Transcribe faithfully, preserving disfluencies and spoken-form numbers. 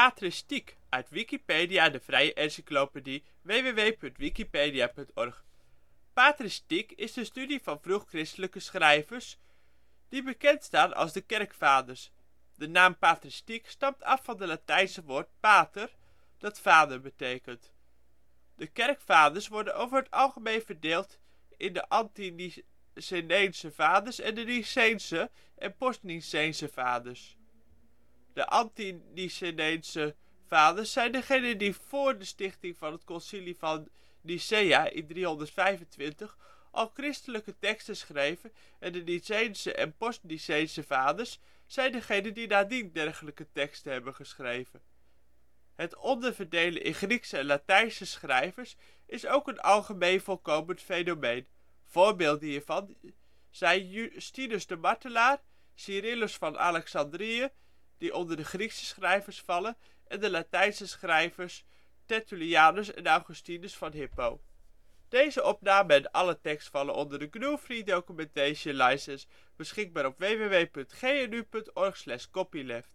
Patristiek, uit Wikipedia, de vrije encyclopedie. w w w punt wikipedia punt org. Patristiek is de studie van vroeg-christelijke schrijvers, die bekend staan als de kerkvaders. De naam patristiek stamt af van het Latijnse woord pater, dat vader betekent. De kerkvaders worden over het algemeen verdeeld in de ante-Niceense vaders en de Niceense en post-Niceense vaders. De ante-Niceense vaders zijn degenen die voor de stichting van het concilie van Nicea in driehonderdvijfentwintig al christelijke teksten schreven en de Niceense en post-Niceense vaders zijn degenen die nadien dergelijke teksten hebben geschreven. Het onderverdelen in Griekse en Latijnse schrijvers is ook een algemeen voorkomend fenomeen. Voorbeelden hiervan zijn Justinus de Martelaar, Cyrillus van Alexandrië, die onder de Griekse schrijvers vallen, en de Latijnse schrijvers Tertullianus en Augustinus van Hippo. Deze opname en alle tekst vallen onder de G N U Free Documentation License, beschikbaar op w w w punt g n u punt org slash copyleft.